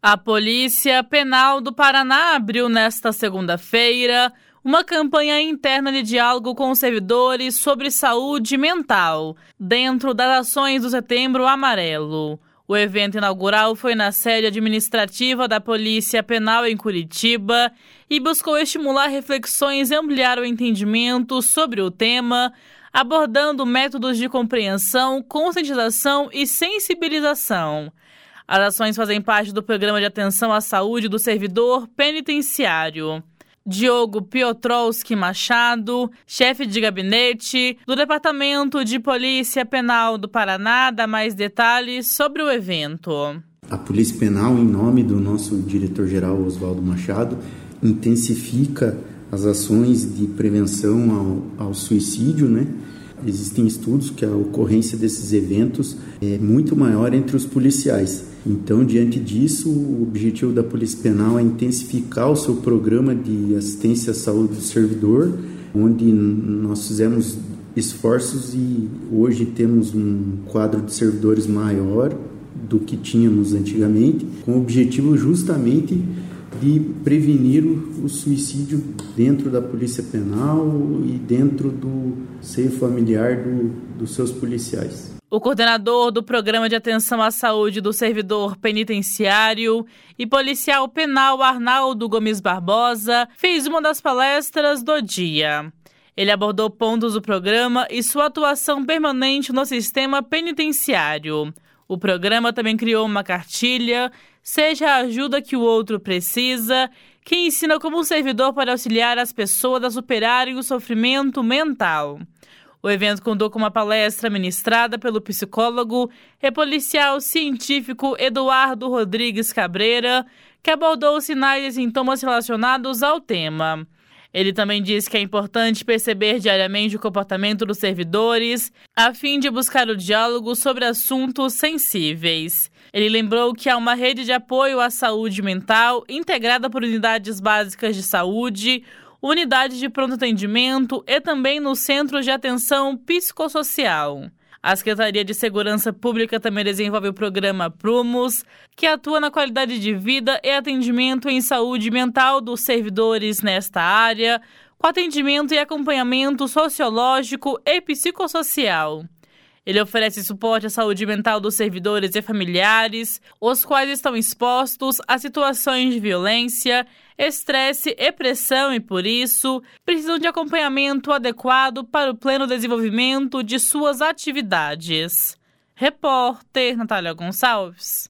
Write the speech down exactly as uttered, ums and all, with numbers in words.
A Polícia Penal do Paraná abriu nesta segunda-feira uma campanha interna de diálogo com os servidores sobre saúde mental, dentro das ações do Setembro Amarelo. O evento inaugural foi na sede administrativa da Polícia Penal em Curitiba e buscou estimular reflexões e ampliar o entendimento sobre o tema, abordando métodos de compreensão, conscientização e sensibilização. As ações fazem parte do Programa de Atenção à Saúde do Servidor Penitenciário. Diogo Piotrowski Machado, chefe de gabinete do Departamento de Polícia Penal do Paraná, dá mais detalhes sobre o evento. A Polícia Penal, em nome do nosso diretor-geral Oswaldo Machado, intensifica as ações de prevenção ao, ao suicídio, né? Existem estudos que a ocorrência desses eventos é muito maior entre os policiais. Então, diante disso, o objetivo da Polícia Penal é intensificar o seu programa de assistência à saúde do servidor, onde nós fizemos esforços e hoje temos um quadro de servidores maior do que tínhamos antigamente, com o objetivo justamente de prevenir o, o suicídio dentro da Polícia Penal e dentro do seio familiar do, dos seus policiais. O coordenador do Programa de Atenção à Saúde do Servidor Penitenciário e policial penal Arnaldo Gomes Barbosa fez uma das palestras do dia. Ele abordou pontos do programa e sua atuação permanente no sistema penitenciário. O programa também criou uma cartilha, Seja a Ajuda que o Outro Precisa, que ensina como o servidor pode auxiliar as pessoas a superarem o sofrimento mental. O evento contou com uma palestra ministrada pelo psicólogo e policial científico Eduardo Rodrigues Cabreira, que abordou os sinais e sintomas relacionados ao tema. Ele também disse que é importante perceber diariamente o comportamento dos servidores, a fim de buscar o diálogo sobre assuntos sensíveis. Ele lembrou que há uma rede de apoio à saúde mental integrada por unidades básicas de saúde, unidades de pronto atendimento e também no Centro de Atenção Psicossocial. A Secretaria de Segurança Pública também desenvolve o programa Prumos, que atua na qualidade de vida e atendimento em saúde mental dos servidores nesta área, com atendimento e acompanhamento sociológico e psicossocial. Ele oferece suporte à saúde mental dos servidores e familiares, os quais estão expostos a situações de violência, estresse e pressão e, por isso, precisam de acompanhamento adequado para o pleno desenvolvimento de suas atividades. Repórter Natália Gonçalves.